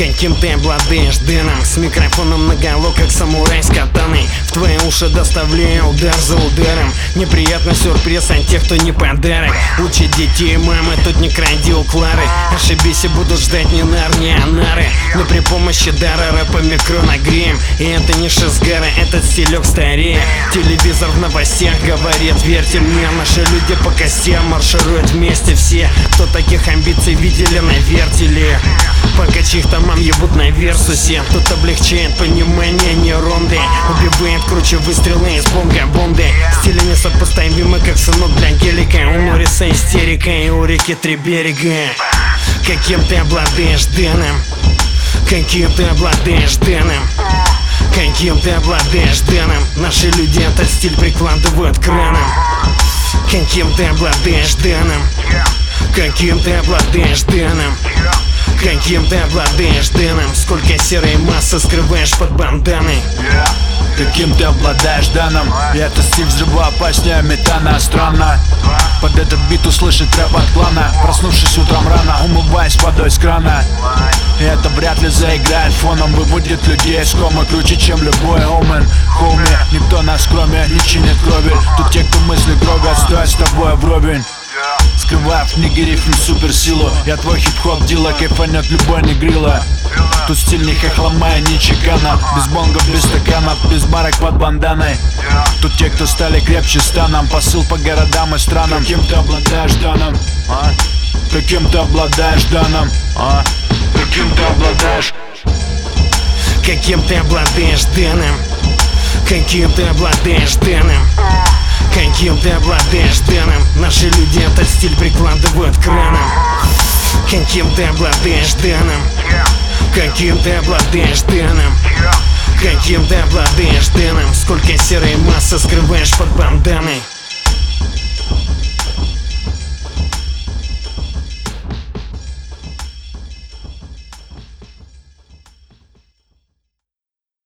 Каким ты обладаешь дыном, с микрофоном наголо, как самурай с катаной. В твои уши доставляю удар за ударом. Неприятный сюрприз от тех, кто не подарок. Учит детей мамы, тут не кради у Клары. Ошибись и будут ждать не нар, не анары. Но при помощи дара рэпа микро нагреем. И это не шизгара, этот стилек старее. Телевизор в новостях говорит, верьте мне. Наши люди по костям маршируют вместе все, кто таких амбиций видели на вертеле. Пока чьих-то мам ебут на версусе, тут облегчает понимание нейронды. Убивает круче выстрелы из бомга-бомды. Стили несопоставимы, как сынок для гелика. У Норриса истерика и у реки 3 берега. Каким ты обладаешь дыном, каким ты обладаешь дыном, каким ты обладаешь дыном. Наши люди этот стиль прикладывают к ранам. Каким ты обладаешь дыном, каким ты обладаешь дыном, каким ты обладаешь дыном. Сколько серой массы скрываешь под банданой. Каким ты обладаешь данным, и это стиль взрывоопаснее метана. Странно под этот бит услышать рэп от клана. Проснувшись утром рано, умываясь водой с крана. И это вряд ли заиграет фоном, выводит людей из комы круче, чем любой омен. Хоуми, никто нас кроме не чинит крови. Тут те, кто мысли крови, стоят с тобой вровень. Скрывая в книге рифм суперсилу. Я твой хип-хоп дила, кайфанет любой негрила. Тут стиль не хохломая, ни чекана. Без бонгов, без стаканов, без барок под банданой. Тут те, кто стали крепче станом. Посыл по городам и странам. Каким ты обладаешь данным, а? Каким ты обладаешь данным, а? Каким ты обладаешь? Каким ты обладаешь дыном, каким ты обладаешь дыном, каким ты обладаешь дыном. Наши люди этот стиль прикладывают к ранам. Каким ты обладаешь дыном, каким ты обладаешь дыном, каким ты обладаешь дыном. Сколько серой массы скрываешь под банданой.